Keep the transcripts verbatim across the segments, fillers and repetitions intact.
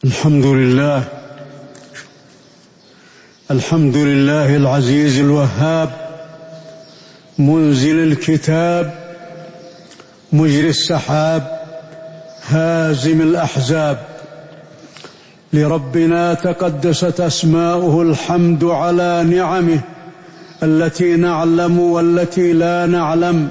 الحمد لله الحمد لله العزيز الوهاب، منزل الكتاب، مجري السحاب، هازم الأحزاب. لربنا تقدست أسماؤه الحمد على نعمه التي نعلم والتي لا نعلم،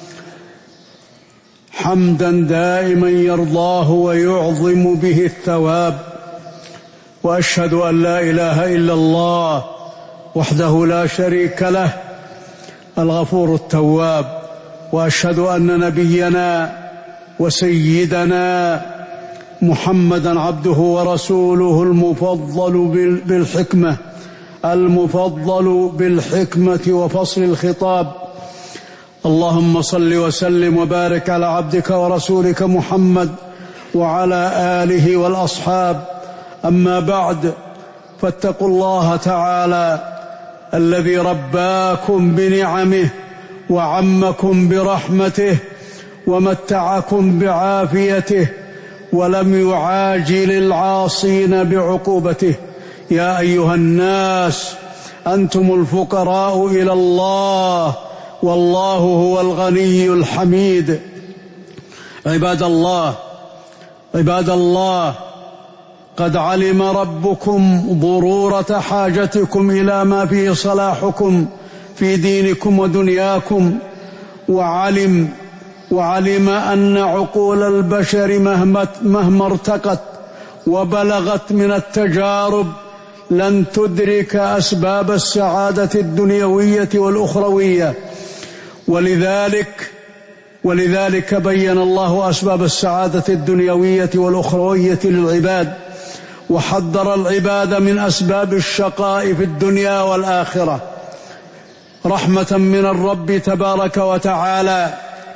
حمدا دائما يرضاه ويعظم به الثواب. وأشهد أن لا إله إلا الله وحده لا شريك له الغفور التواب، وأشهد أن نبينا وسيدنا محمدا عبده ورسوله المفضل بالحكمة المفضل بالحكمة وفصل الخطاب. اللهم صل وسلم وبارك على عبدك ورسولك محمد وعلى آله والأصحاب. أما بعد، فاتقوا الله تعالى الذي رباكم بنعمه وعمكم برحمته ومتعكم بعافيته ولم يعاجل العاصين بعقوبته. يا أيها الناس أنتم الفقراء إلى الله والله هو الغني الحميد. عباد الله عباد الله قد علم ربكم ضرورة حاجتكم إلى ما فيه صلاحكم في دينكم ودنياكم، وعلم وعلم أن عقول البشر مهما, مهما ارتقت وبلغت من التجارب لن تدرك أسباب السعادة الدنيوية والأخروية، ولذلك ولذلك بين الله أسباب السعادة الدنيوية والأخروية للعباد، وحذر العباد من أسباب الشقاء في الدنيا والآخرة رحمة من الرب تبارك وتعالى،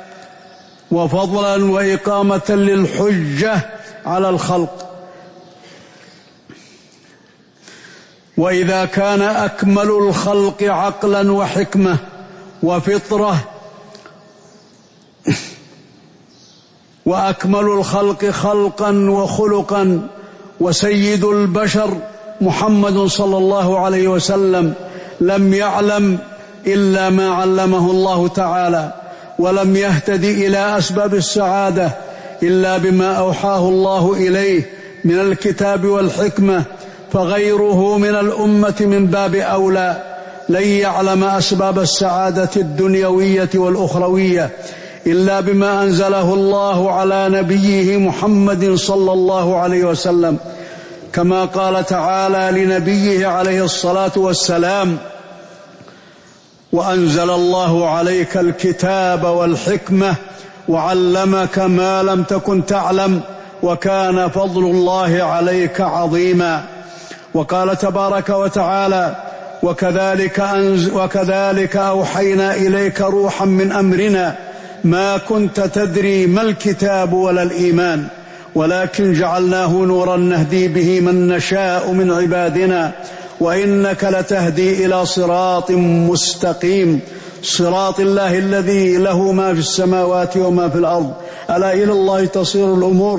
وفضلا وإقامة للحجة على الخلق. وإذا كان أكمل الخلق عقلا وحكمة وفطرة وأكمل الخلق خلقا وخلقا وسيد البشر محمد صلى الله عليه وسلم لم يعلم إلا ما علمه الله تعالى، ولم يهتدي إلى أسباب السعادة إلا بما أوحاه الله إليه من الكتاب والحكمة، فغيره من الأمة من باب أولى لن يعلم أسباب السعادة الدنيوية والأخروية إلا بما أنزله الله على نبيه محمد صلى الله عليه وسلم، كما قال تعالى لنبيه عليه الصلاة والسلام: وأنزل الله عليك الكتاب والحكمة وعلمك ما لم تكن تعلم وكان فضل الله عليك عظيما. وقال تبارك وتعالى: وكذلك, أنز وكذلك أوحينا إليك روحا من أمرنا ما كنت تدري ما الكتاب ولا الإيمان ولكن جعلناه نورا نهدي به من نشاء من عبادنا وإنك لتهدي إلى صراط مستقيم، صراط الله الذي له ما في السماوات وما في الأرض، ألا إلى الله تصير الأمور.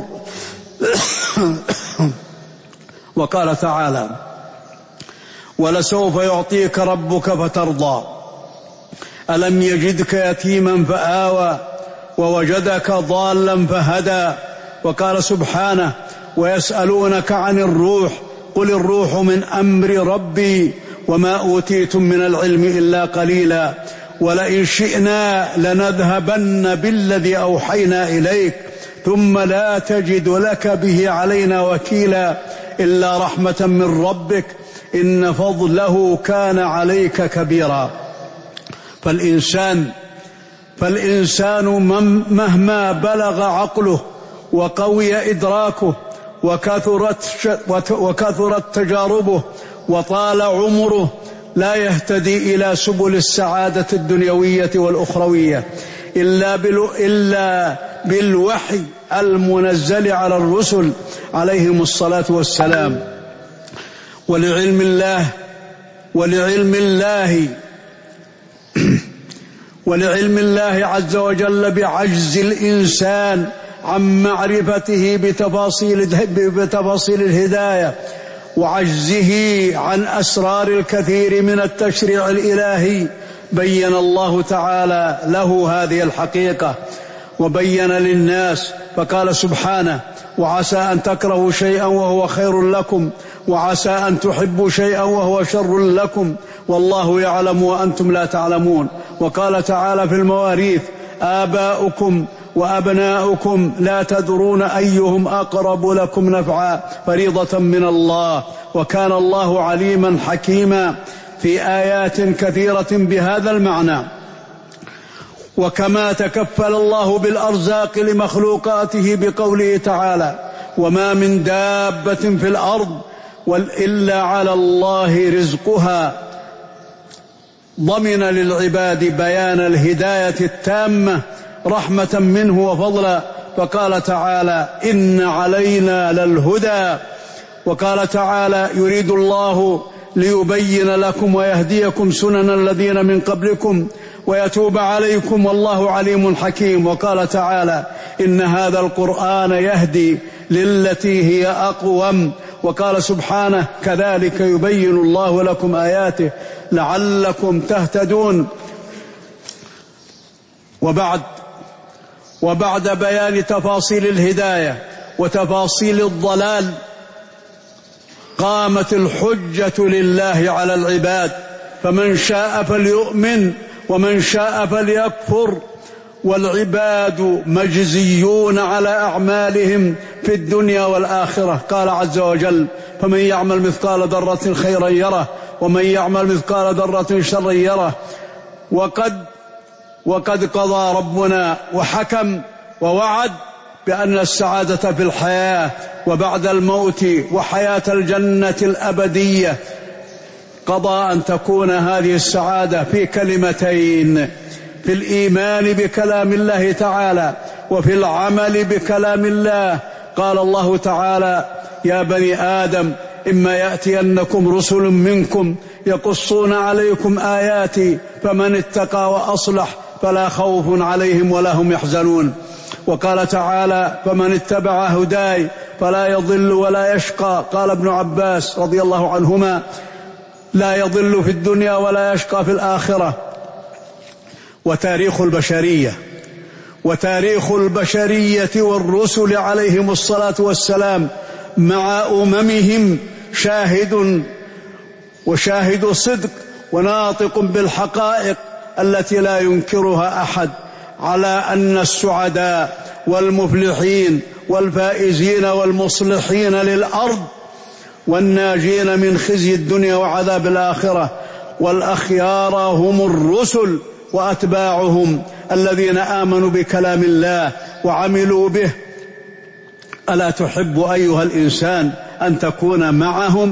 وقال تعالى: ولسوف يعطيك ربك فترضى، ألم يجدك يتيما فآوى ووجدك ضالا فهدى. وقال سبحانه: ويسألونك عن الروح قل الروح من أمر ربي وما أوتيتم من العلم إلا قليلا ولئن شئنا لنذهبن بالذي أوحينا إليك ثم لا تجد لك به علينا وكيلا إلا رحمة من ربك إن فضله كان عليك كبيرا. فالإنسان فالإنسان مهما بلغ عقله وقوي إدراكه وكثرت, وكثرت تجاربه وطال عمره لا يهتدي إلى سبل السعادة الدنيوية والأخروية إلا, إلا بالوحي المنزل على الرسل عليهم الصلاة والسلام. ولعلم الله ولعلم الله ولعلم الله عز وجل بعجز الإنسان عن معرفته بتفاصيل بتفاصيل الهداية وعجزه عن أسرار الكثير من التشريع الإلهي، بين الله تعالى له هذه الحقيقة وبين للناس، فقال سبحانه: وعسى أن تكرهوا شيئا وهو خير لكم، وعسى أن تحبوا شيئا وهو شر لكم، والله يعلم وأنتم لا تعلمون. وقال تعالى في المواريث: آباؤكم وأبناؤكم لا تدرون أيهم أقرب لكم نفعا فريضة من الله، وكان الله عليما حكيما في آيات كثيرة بهذا المعنى. وكما تكفل الله بالأرزاق لمخلوقاته بقوله تعالى: وما من دابة في الأرض إلا على الله رزقها، ضمن للعباد بيان الهداية التامة رحمة منه وفضلا، فقال تعالى: إن علينا للهدى. وقال تعالى: يريد الله ليبين لكم ويهديكم سنن الذين من قبلكم ويتوب عليكم والله عليم حكيم. وقال تعالى: إن هذا القرآن يهدي للتي هي أقوم. وقال سبحانه: كذلك يبين الله لكم آياته لعلكم تهتدون. وبعد وبعد بيان تفاصيل الهداية وتفاصيل الضلال، قامت الحجة لله على العباد، فمن شاء فليؤمن ومن شاء فليكفر، والعباد مجزيون على أعمالهم في الدنيا والآخرة. قال عز وجل: فمن يعمل مثقال ذرة خيرا يره ومن يعمل مثقال ذرة شرا يره. وقد وقد قضى ربنا وحكم ووعد بأن السعادة في الحياة وبعد الموت وحياة الجنة الأبدية، قضى أن تكون هذه السعادة في كلمتين: في الإيمان بكلام الله تعالى وفي العمل بكلام الله. قال الله تعالى: يا بني آدم إما يأتينكم رسل منكم يقصون عليكم آياتي فمن اتقى وأصلح فلا خوف عليهم ولا هم يحزنون. وقال تعالى: فمن اتبع هداي فلا يضل ولا يشقى. قال ابن عباس رضي الله عنهما: لا يضل في الدنيا ولا يشقى في الآخرة. وتاريخ البشرية وتاريخ البشرية والرسل عليهم الصلاة والسلام مع أممهم شاهد وشاهد صدق وناطق بالحقائق التي لا ينكرها أحد، على أن السعداء والمفلحين والفائزين والمصلحين للأرض والناجين من خزي الدنيا وعذاب الآخرة والأخيار هم الرسل وأتباعهم الذين آمنوا بكلام الله وعملوا به. ألا تحب أيها الإنسان أن تكون معهم؟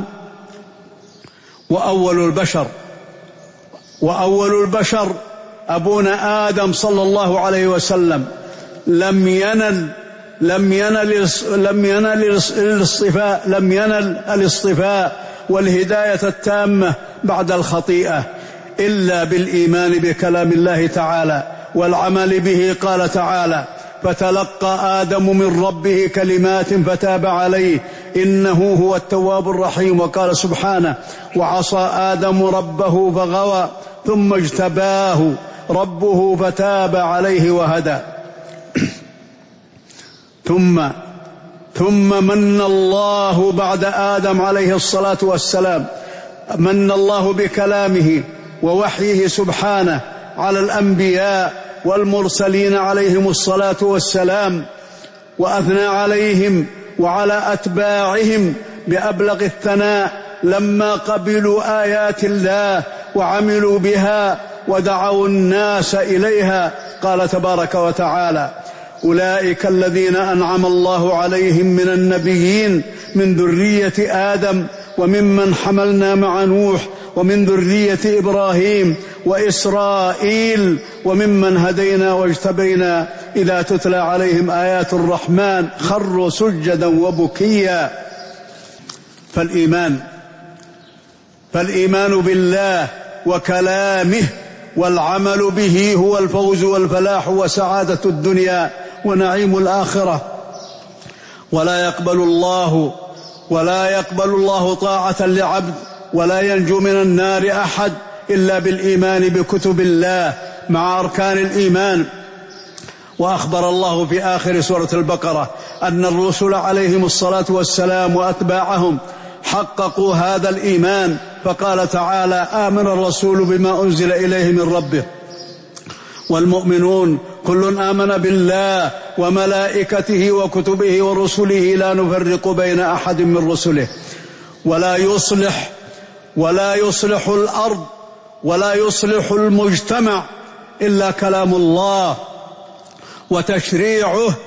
وأول البشر وأول البشر أبونا آدم صلى الله عليه وسلم لم ينل لم ينل لم ينل الاصطفاء لم ينل الاصطفاء والهداية التامة بعد الخطيئة إلا بالإيمان بكلام الله تعالى والعمل به. قال تعالى: فتلقى آدم من ربه كلمات فتاب عليه إنه هو التواب الرحيم. وقال سبحانه: وعصى آدم ربه فغوى ثم اجتباه ربه فتاب عليه وهدى. ثم ثم من الله بعد آدم عليه الصلاة والسلام، من الله بكلامه ووحيه سبحانه على الأنبياء والمرسلين عليهم الصلاة والسلام، وأثنى عليهم وعلى أتباعهم بأبلغ الثناء لما قبلوا آيات الله وعملوا بها ودعوا الناس إليها. قال تبارك وتعالى: أولئك الذين أنعم الله عليهم من النبيين من ذرية آدم وممن حملنا مع نوح ومن ذرية إبراهيم وإسرائيل وممن هدينا واجتبينا إذا تتلى عليهم آيات الرحمن خروا سجدا وبكيا. فالإيمان فالإيمان بالله وكلامه والعمل به هو الفوز والفلاح وسعادة الدنيا ونعيم الآخرة. ولا يقبل الله ولا يقبل الله طاعة لعبد ولا ينجو من النار أحد إلا بالإيمان بكتب الله مع أركان الإيمان. وأخبر الله في آخر سورة البقرة أن الرسل عليهم الصلاة والسلام وأتباعهم حققوا هذا الإيمان، فقال تعالى: آمن الرسول بما أنزل إليه من ربه والمؤمنون كل آمن بالله وملائكته وكتبه ورسله لا نفرق بين أحد من رسله. ولا يصلح ولا يصلح الأرض ولا يصلح المجتمع إلا كلام الله وتشريعه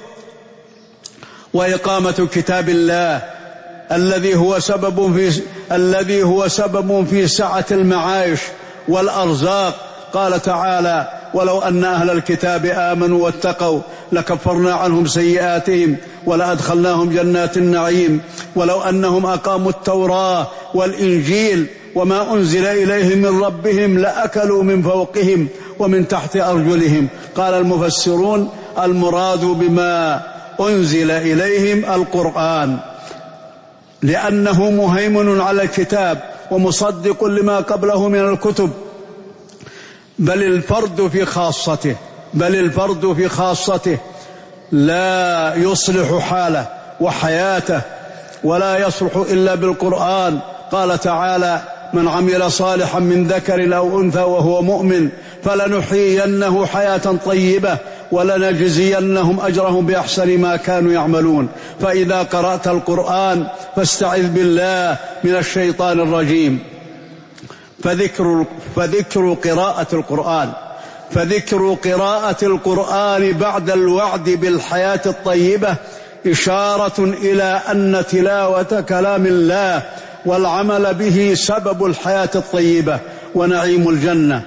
وإقامة كتاب الله الذي هو سبب في الذي هو سبب في سعة المعايش والأرزاق. قال تعالى: ولو أن أهل الكتاب آمنوا واتقوا لكفرنا عنهم سيئاتهم ولأدخلناهم جنات النعيم ولو أنهم أقاموا التوراة والإنجيل وما أنزل إليهم من ربهم لأكلوا من فوقهم ومن تحت أرجلهم. قال المفسرون: المراد بما أنزل إليهم القرآن، لأنه مهيمن على الكتاب ومصدق لما قبله من الكتب. بل الفرد في خاصته بل الفرد في خاصته لا يصلح حاله وحياته ولا يصلح إلا بالقرآن. قال تعالى: من عمل صالحا من ذكر أو أنثى وهو مؤمن فلنحيينه حياة طيبة ولنجزينهم أجرهم بأحسن ما كانوا يعملون. فإذا قرأت القرآن فاستعذ بالله من الشيطان الرجيم. فذكر, فذكر قراءة القرآن فذكر قراءة القرآن بعد الوعد بالحياة الطيبة إشارة إلى أن تلاوة كلام الله والعمل به سبب الحياة الطيبة ونعيم الجنة.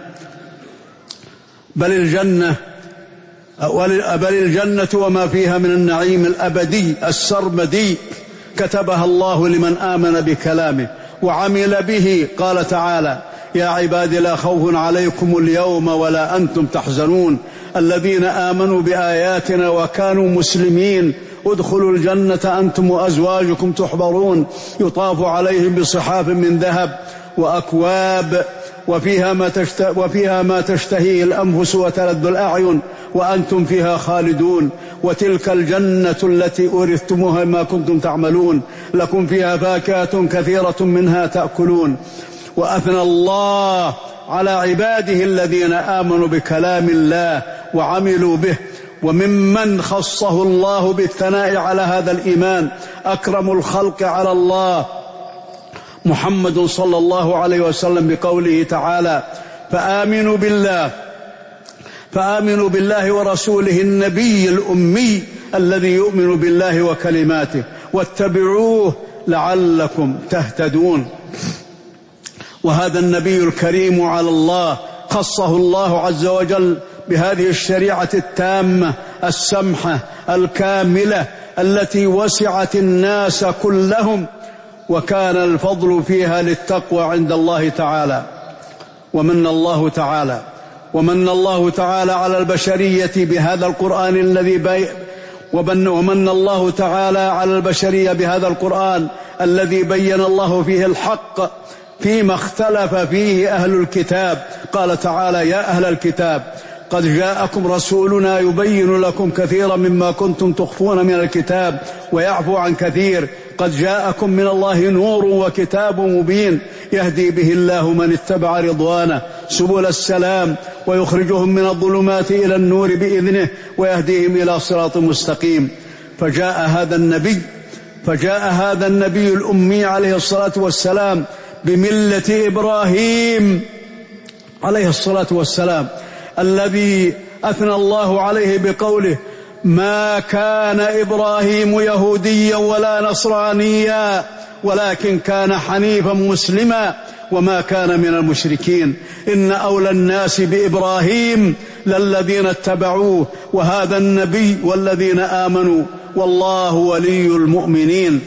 بل الجنة بل الجنة وما فيها من النعيم الأبدي السرمدي كتبها الله لمن آمن بكلامه وعمل به. قال تعالى: يا عباد لا خوف عليكم اليوم ولا أنتم تحزنون الذين آمنوا بآياتنا وكانوا مسلمين ادخلوا الجنة أنتم وأزواجكم تحبرون يطاف عليهم بصحاف من ذهب وأكواب وفيها ما, تشت... وفيها ما تشتهيه الأنفس وتلذ الأعين وأنتم فيها خالدون وتلك الجنة التي أورثتموها ما كنتم تعملون لكم فيها فاكهة كثيرة منها تأكلون. وأثنى الله على عباده الذين آمنوا بكلام الله وعملوا به. وممن خصه الله بالثناء على هذا الإيمان أكرم الخلق على الله محمد صلى الله عليه وسلم بقوله تعالى: فآمنوا بالله فآمنوا بالله ورسوله النبي الأمي الذي يؤمن بالله وكلماته واتبعوه لعلكم تهتدون. وهذا النبي الكريم على الله خصه الله عز وجل بهذه الشريعة التامة السمحة الكاملة التي وسعت الناس كلهم، وكان الفضل فيها للتقوى عند الله تعالى. ومن الله تعالى ومن الله تعالى على البشرية بهذا القرآن الذي بي ومن الله تعالى على البشرية بهذا القرآن الذي بين الله فيه الحق فيما اختلف فيه أهل الكتاب. قال تعالى: يا أهل الكتاب قد جاءكم رسولنا يبين لكم كثيرا مما كنتم تخفون من الكتاب ويعفو عن كثير قد جاءكم من الله نور وكتاب مبين يهدي به الله من اتبع رضوانه سبل السلام ويخرجهم من الظلمات إلى النور بإذنه ويهديهم إلى صراط مستقيم. فجاء هذا النبي فجاء هذا النبي الأمي عليه الصلاة والسلام بملة إبراهيم عليه الصلاة والسلام الذي أثنى الله عليه بقوله: ما كان إبراهيم يهوديا ولا نصرانيا ولكن كان حنيفا مسلما وما كان من المشركين إن أولى الناس بإبراهيم للذين اتبعوه وهذا النبي والذين آمنوا والله ولي المؤمنين.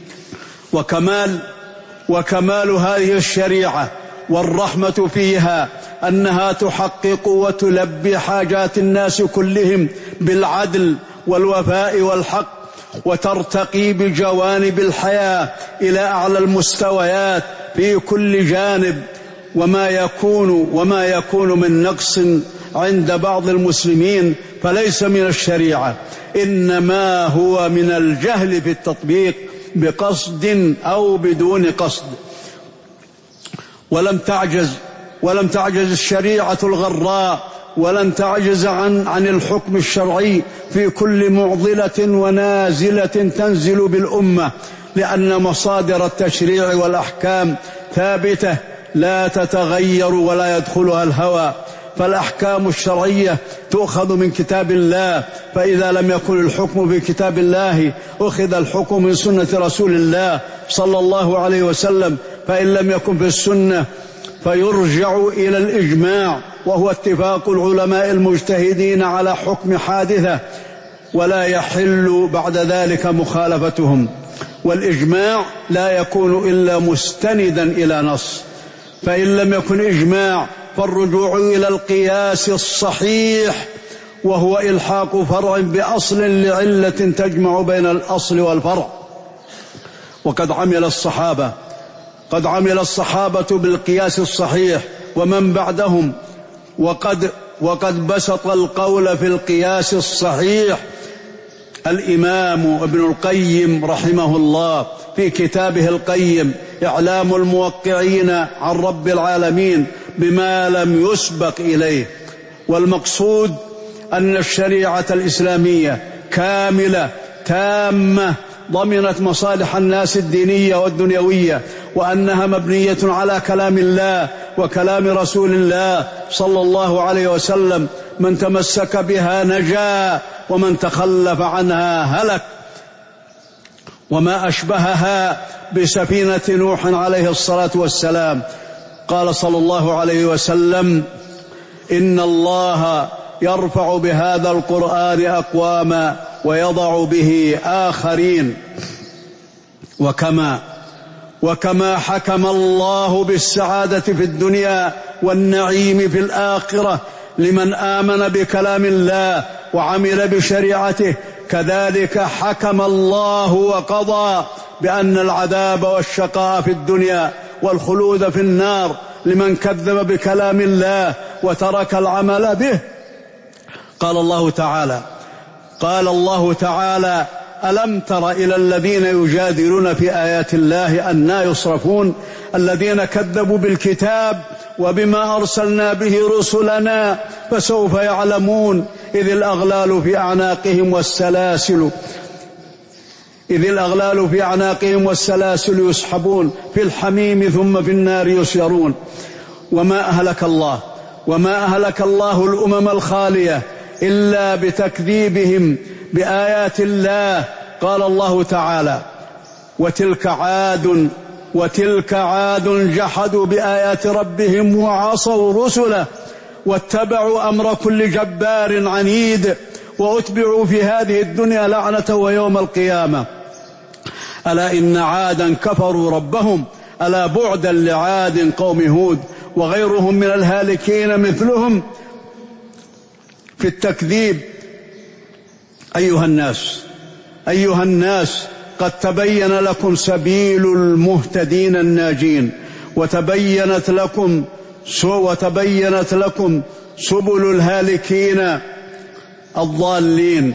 وكمال وكمال هذه الشريعة والرحمة فيها أنها تحقق وتلبي حاجات الناس كلهم بالعدل والوفاء والحق، وترتقي بجوانب الحياة إلى أعلى المستويات في كل جانب. وما يكون وما يكون من نقص عند بعض المسلمين فليس من الشريعة، إنما هو من الجهل في التطبيق بقصد أو بدون قصد. ولم تعجز ولم تعجز الشريعة الغراء ولن تعجز عن عن الحكم الشرعي في كل معضلة ونازلة تنزل بالأمة، لأن مصادر التشريع والأحكام ثابتة لا تتغير ولا يدخلها الهوى. فالأحكام الشرعية تؤخذ من كتاب الله، فإذا لم يكن الحكم في كتاب الله أخذ الحكم من سنة رسول الله صلى الله عليه وسلم، فإن لم يكن في السنة فيرجع إلى الإجماع، وهو اتفاق العلماء المجتهدين على حكم حادثة، ولا يحل بعد ذلك مخالفتهم. والإجماع لا يكون إلا مستندا إلى نص، فإن لم يكن إجماع فالرجوع إلى القياس الصحيح، وهو إلحاق فرع بأصل لعلة تجمع بين الأصل والفرع. وقد عمل الصحابة قد عمل الصحابة بالقياس الصحيح ومن بعدهم، وقد وقد بسط القول في القياس الصحيح الإمام ابن القيم رحمه الله في كتابه القيم إعلام الموقعين عن رب العالمين بما لم يسبق إليه. والمقصود أن الشريعة الإسلامية كاملة تامة ضمنت مصالح الناس الدينية والدنيوية، وأنها مبنية على كلام الله وكلام رسول الله صلى الله عليه وسلم. من تمسك بها نجا ومن تخلف عنها هلك. وما أشبهها بسفينة نوح عليه الصلاة والسلام. قال صلى الله عليه وسلم: إن الله يرفع بهذا القرآن أقواما ويضع به آخرين. وكما وكما حكم الله بالسعادة في الدنيا والنعيم في الآخرة لمن آمن بكلام الله وعمل بشريعته، كذلك حكم الله وقضى بأن العذاب والشقاء في الدنيا والخلود في النار لمن كذب بكلام الله وترك العمل به. قال الله تعالى قال الله تعالى: ألم تر إلى الذين يجادلون في آيات الله أنى يصرفون الذين كذبوا بالكتاب وبما أرسلنا به رسلنا فسوف يعلمون إذ الأغلال في أعناقهم والسلاسل إذ الأغلال في أعناقهم والسلاسل يسحبون في الحميم ثم في النار يسيرون. وما أهلك الله وما أهلك الله الأمم الخالية إلا بتكذيبهم بآيات الله. قال الله تعالى: وتلك عاد وتلك عاد جحدوا بآيات ربهم وعصوا رسله واتبعوا أمر كل جبار عنيد وأتبعوا في هذه الدنيا لعنة ويوم القيامة. ألا إن عادا كفروا ربهم ألا بعدا لعاد قوم هود وغيرهم من الهالكين مثلهم في التكذيب. أيها الناس أيها الناس قد تبين لكم سبيل المهتدين الناجين، وتبينت لكم وتبينت لكم سبل الهالكين الضالين،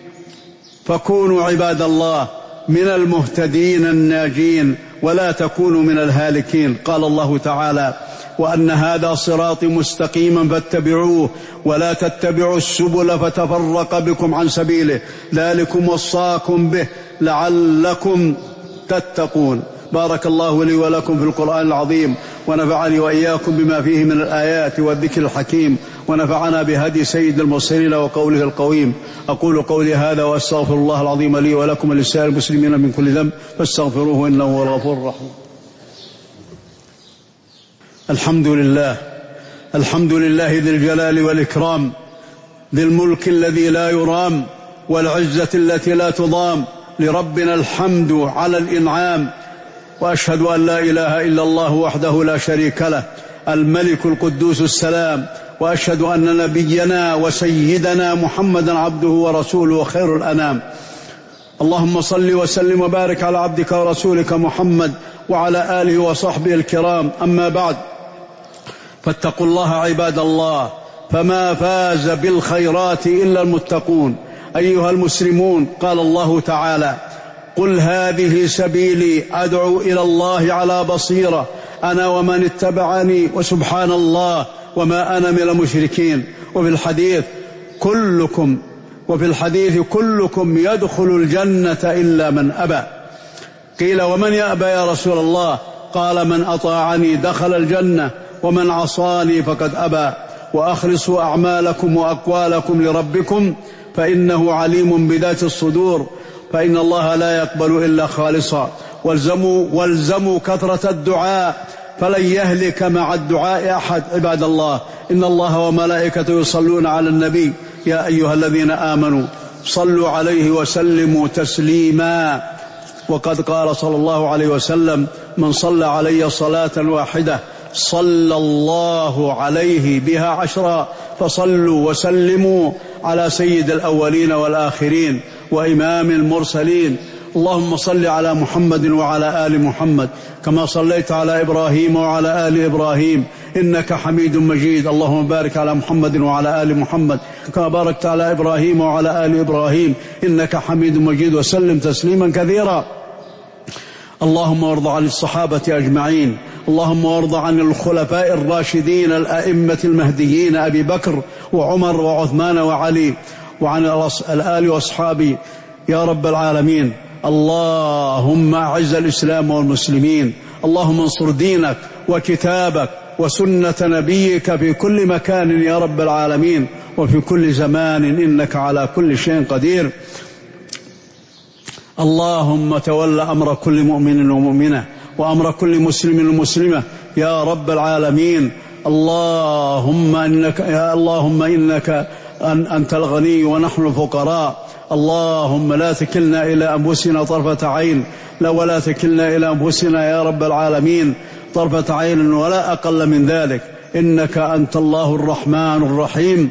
فكونوا عباد الله من المهتدين الناجين ولا تكونوا من الهالكين. قال الله تعالى: وأن هذا صراطي مستقيما فاتبعوه ولا تتبعوا السبل فتفرق بكم عن سبيله ذلكم وصاكم به لعلكم تتقون. بارك الله لي ولكم في القرآن العظيم، ونفعني وإياكم بما فيه من الآيات والذكر الحكيم، ونفعنا بهدي سيد المرسلين وقوله القويم. أقول قولي هذا وأستغفر الله العظيم لي ولكم ولسائر المسلمين من كل ذنب فاستغفروه إنه هو الغفور الرحيم. الحمد لله الحمد لله ذي الجلال والإكرام، ذي الملك الذي لا يرام، والعزة التي لا تضام، لربنا الحمد على الإنعام. وأشهد أن لا إله إلا الله وحده لا شريك له، الملك القدوس السلام، وأشهد أن نبينا وسيدنا محمدا عبده ورسوله وخير الأنام. اللهم صل وسلم وبارك على عبدك ورسولك محمد وعلى آله وصحبه الكرام. أما بعد، فاتقوا الله عباد الله، فما فاز بالخيرات إلا المتقون. أيها المسلمون، قال الله تعالى: قل هذه سبيلي أدعو إلى الله على بصيرة أنا ومن اتبعني وسبحان الله وما أنا من المشركين. وفي الحديث كلكم وفي الحديث كلكم يدخل الجنة إلا من أبى. قيل: ومن يأبى يا رسول الله؟ قال: من أطاعني دخل الجنة ومن عصاني فقد أبى. وأخلصوا أعمالكم وأقوالكم لربكم فإنه عليم بذات الصدور، فإن الله لا يقبل إلا خالصا. والزموا, والزموا كثرة الدعاء فلن يهلك مع الدعاء أحد. عباد الله، إن الله وملائكته يصلون على النبي، يا أيها الذين آمنوا صلوا عليه وسلموا تسليما. وقد قال صلى الله عليه وسلم: من صلى علي صلاة واحدة صلى الله عليه بها عشرا. فصلوا وسلموا على سيد الأولين والآخرين وإمام المرسلين. اللهم صل على محمد وعلى آل محمد كما صليت على إبراهيم وعلى آل إبراهيم إنك حميد مجيد. اللهم بارك على محمد وعلى آل محمد كما باركت على إبراهيم وعلى آل إبراهيم إنك حميد مجيد، وسلم تسليما كثيرا. اللهم وارض عن الصحابة أجمعين. اللهم وارض عن الخلفاء الراشدين الأئمة المهديين أبي بكر وعمر وعثمان وعلي، وعن الآل وأصحابه يا رب العالمين. اللهم أعز الإسلام والمسلمين. اللهم انصر دينك وكتابك وسنة نبيك في كل مكان يا رب العالمين وفي كل زمان، إنك على كل شيء قدير. اللهم تول أمر كل مؤمن ومؤمنة وأمر كل مسلم ومسلمة يا رب العالمين. اللهم إنك يا اللهم إنك أن أنت الغني ونحن الفقراء. اللهم لا تكلنا إلى أنفسنا طرفة عين، لا ولا تكلنا إلى أنفسنا يا رب العالمين طرفة عين ولا أقل من ذلك، إنك أنت الله الرحمن الرحيم.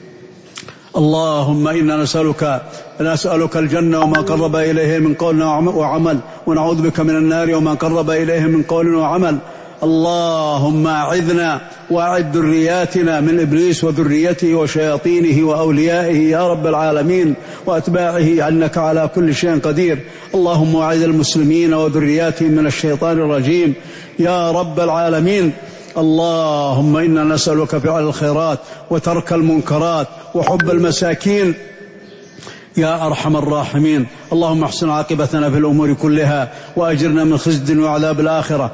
اللهم إنا نسألك نسألك الجنة وما قرب إليه من قول وعمل، ونعوذ بك من النار وما قرب إليه من قول وعمل. اللهم أعذنا وأعذ ذرياتنا من إبليس وذريته وشياطينه وأوليائه يا رب العالمين وأتباعه، إنك على كل شيء قدير. اللهم أعذ المسلمين وذرياتهم من الشيطان الرجيم يا رب العالمين. اللهم إنا نسألك فعل الخيرات وترك المنكرات وحب المساكين يا أرحم الراحمين. اللهم احسن عاقبتنا في الأمور كلها وأجرنا من خزي وعذاب الآخرة.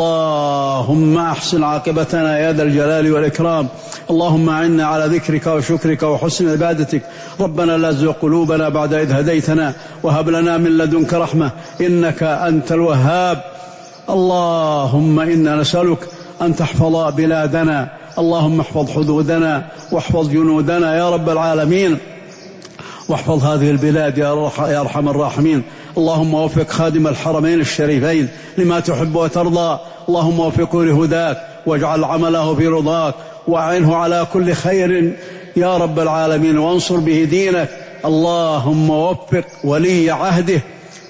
اللهم احسن عاقبتنا يا ذا الجلال والإكرام. اللهم أعنا على ذكرك وشكرك وحسن عبادتك. ربنا لا تزغ قلوبنا بعد إذ هديتنا وهب لنا من لدنك رحمة إنك أنت الوهاب. اللهم إنا نسألك أن تحفظ بلادنا. اللهم احفظ حدودنا واحفظ جنودنا يا رب العالمين، واحفظ هذه البلاد يا أرحم الراحمين. اللهم وفق خادم الحرمين الشريفين لما تحب وترضى. اللهم وفقه لهداك واجعل عمله في رضاك، وأعنه على كل خير يا رب العالمين، وانصر به دينك. اللهم وفق ولي عهده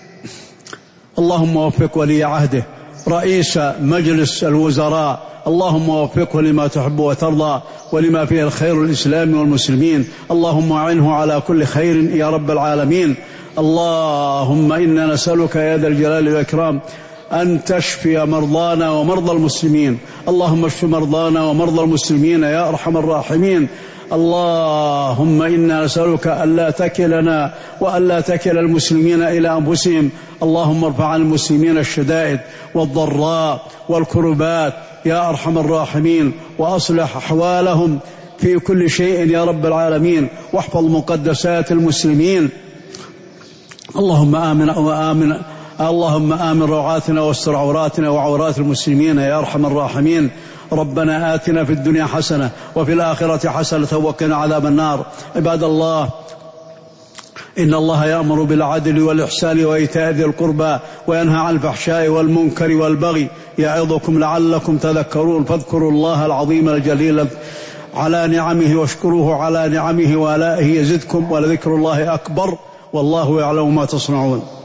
اللهم وفق ولي عهده رئيس مجلس الوزراء. اللهم وفقه لما تحب وترضى ولما فيه الخير الإسلام والمسلمين. اللهم أعنه على كل خير يا رب العالمين. اللهم إنا نسألك يا ذا الجلال والإكرام أن تشفي مرضانا ومرضى المسلمين. اللهم اشف مرضانا ومرضى المسلمين يا أرحم الراحمين. اللهم إنا نسألك ألا تكلنا وألا تكل المسلمين إلى أنفسهم. اللهم ارفع عن المسلمين الشدائد والضراء والكربات يا أرحم الراحمين، وأصلح أحوالهم في كل شيء يا رب العالمين، واحفظ مقدسات المسلمين. اللهم آمن وآمن اللهم آمن روعاتنا واستر عوراتنا وعورات المسلمين يا أرحم الراحمين. ربنا آتنا في الدنيا حسنة وفي الآخرة حسنة وقنا عذاب النار. عباد الله، إن الله يأمر بالعدل والإحسان وإيتاء ذي القربى وينهى عن الفحشاء والمنكر والبغي يعظكم لعلكم تذكرون فاذكروا الله العظيم الجليل على نعمه واشكروه على نعمه وآلائه يزدكم ولذكر الله أكبر والله يعلم ما تصنعون.